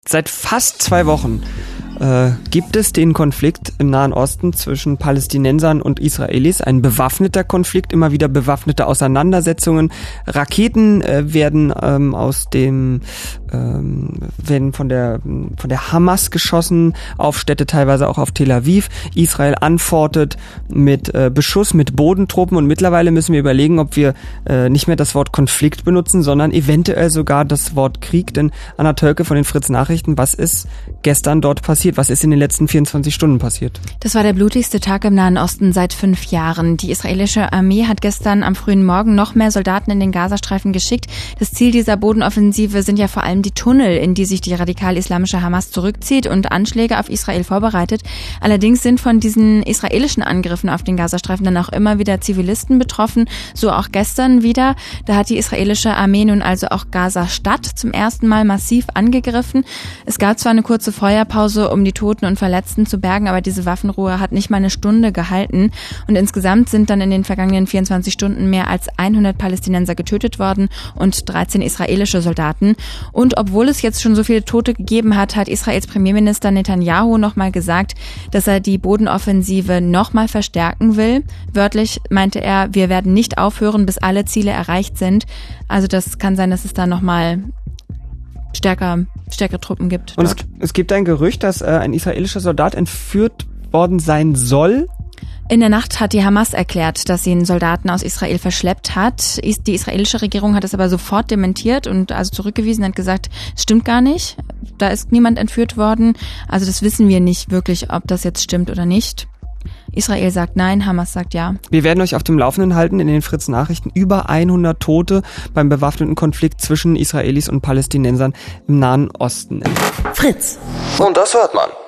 Seit fast 2 Wochen gibt es den Konflikt im Nahen Osten zwischen Palästinensern und Israelis. Ein bewaffneter Konflikt, immer wieder bewaffnete Auseinandersetzungen. Raketen werden werden von der Hamas geschossen auf Städte, teilweise auch auf Tel Aviv. Israel antwortet mit Beschuss, mit Bodentruppen, und mittlerweile müssen wir überlegen, ob wir nicht mehr das Wort Konflikt benutzen, sondern eventuell sogar das Wort Krieg. Denn Anna Tölke von den Fritz Nachrichten, was ist gestern dort passiert? Was ist in den letzten 24 Stunden passiert? Das war der blutigste Tag im Nahen Osten seit 5 Jahren. Die israelische Armee hat gestern am frühen Morgen noch mehr Soldaten in den Gazastreifen geschickt. Das Ziel dieser Bodenoffensive sind ja vor allem die Tunnel, in die sich die radikal-islamische Hamas zurückzieht und Anschläge auf Israel vorbereitet. Allerdings sind von diesen israelischen Angriffen auf den Gazastreifen dann auch immer wieder Zivilisten betroffen. So auch gestern wieder. Da hat die israelische Armee nun also auch Gaza-Stadt zum ersten Mal massiv angegriffen. Es gab zwar eine kurze Feuerpause, um die Toten und Verletzten zu bergen, aber diese Waffenruhe hat nicht mal eine Stunde gehalten. Und insgesamt sind dann in den vergangenen 24 Stunden mehr als 100 Palästinenser getötet worden und 13 israelische Soldaten. Und obwohl es jetzt schon so viele Tote gegeben hat, hat Israels Premierminister Netanyahu nochmal gesagt, dass er die Bodenoffensive nochmal verstärken will. Wörtlich meinte er, wir werden nicht aufhören, bis alle Ziele erreicht sind. Also das kann sein, dass es da nochmal stärkere Truppen gibt. Und es gibt ein Gerücht, dass ein israelischer Soldat entführt worden sein soll. In der Nacht hat die Hamas erklärt, dass sie einen Soldaten aus Israel verschleppt hat. Die israelische Regierung hat es aber sofort dementiert und also zurückgewiesen, hat gesagt, es stimmt gar nicht. Da ist niemand entführt worden. Also das wissen wir nicht wirklich, ob das jetzt stimmt oder nicht. Israel sagt nein, Hamas sagt ja. Wir werden euch auf dem Laufenden halten in den Fritz Nachrichten. Über 100 Tote beim bewaffneten Konflikt zwischen Israelis und Palästinensern im Nahen Osten. Fritz. Und das hört man.